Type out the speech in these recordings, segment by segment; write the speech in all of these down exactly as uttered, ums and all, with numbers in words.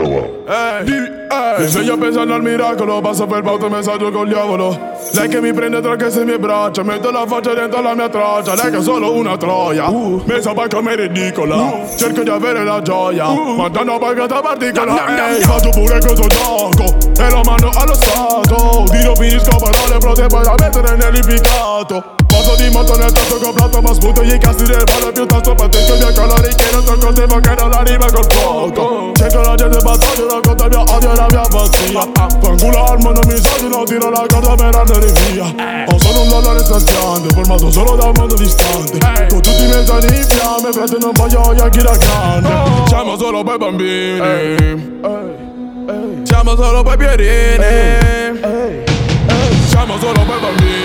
Ehi, ehi, se io pensando al miracolo, passo per pauto messaggio col diavolo. Lei che mi prende tra queste mie braccia, metto la faccia dentro la mia traccia. Lei che è solo una troia, uh. messa poi come ridicola, uh. cerco di avere la gioia, uh. ma danno pagata particola. Ehi, faccio pure questo gioco e lo mando allo stato. Tiro finisco parole pronte poi da mettere nell'impiccato. Poso di moto nel tasto comprato, ma sputo gli cazzi del ballo piuttosto patento i miei colori che non so contevo che non arriva col fuoco. Cerco la gente battaglia, racconta il mio odio e la mia pazzia. Fanculo al mondo mi sono, tiro la corda per andare via. Ho solo un dollaro saziante, formato solo da un mondo distante. Con tutti i miei anni in fiamme, frate non voglio gli occhi da grande. Siamo solo per bambini, siamo solo per pierini, siamo solo per bambini.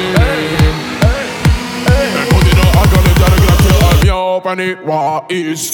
Pennywise.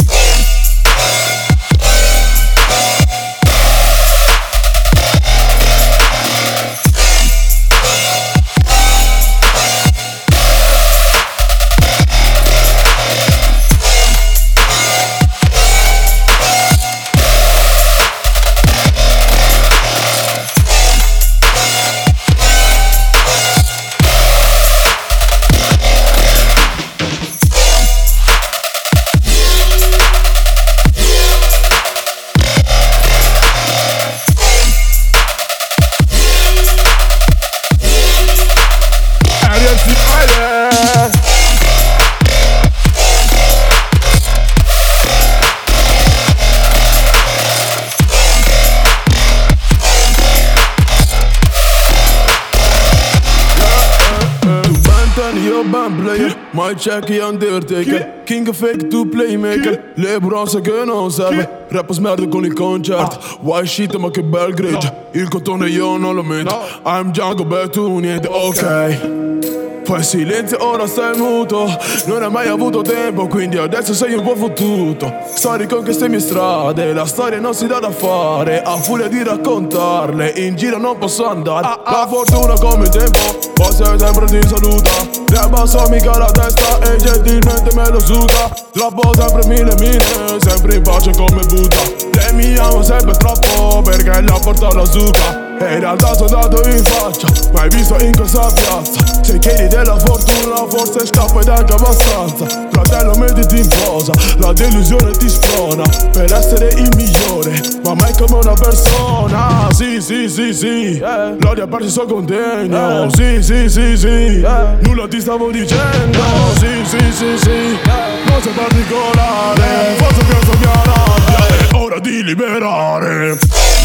Io ben player, my check e Undertaker, King fake to playmaker, le bronze che non serve, rap smerda con il concerto, white shit ma che bel grigio, il cotone io non lo metto, I'm Django beh tu niente, ok. Fai silenzio, ora stai muto. Non hai mai avuto tempo, quindi adesso sei un po' fottuto. Storie con queste mie strade, la storia non si dà da fare. A furia di raccontarle, in giro non posso andare. La fortuna come il tempo, poi sei sempre ti saluta. Le abbasso mica la testa e gentilmente me lo suga. Troppo sempre mille mille, sempre in pace come Buddha. Lei mi ama sempre troppo perché la porta la zucca. E in realtà sono andato in faccia, mai visto in questa piazza. Se chiedi della fortuna forse scappa ed anche abbastanza. Fratello mettiti in posa, la delusione ti sprona per essere il migliore, ma mai come una persona. Sì, sì, sì, sì, eh. L'odio ha perso il suo contegno, eh. Sì, sì, sì, sì, eh. Nulla ti stavo dicendo, eh. Sì, sì, sì, sì, eh. Non sei particolare, eh. Forse penso mia rabbia, è ora di liberare.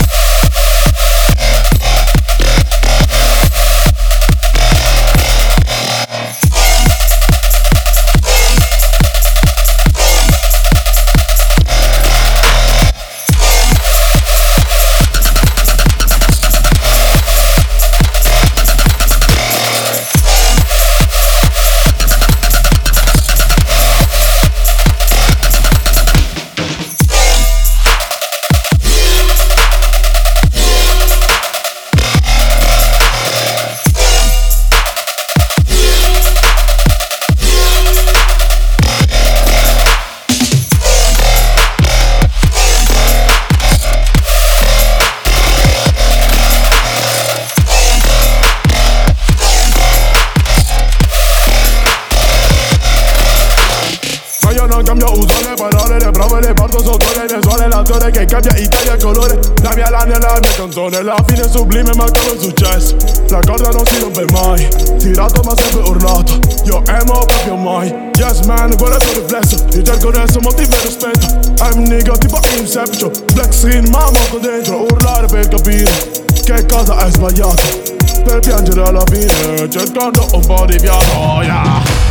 Non cambio, uso le parole, le prove, le porto sotto le mie suole. L'attore che cambia Italia il colore, la mia lana e la mia canzone. La fine è sublime ma come è successo, la corda non si rompe mai. Tirato ma sempre urlato, io amo proprio mai. Yes man, guarda il tuo riflesso, ricerco adesso motivo e rispetto. I'm nigga tipo Inception, black screen ma molto dentro. Urlare per capire che cosa hai sbagliato, per piangere alla fine, cercando un po' di piano, yeah.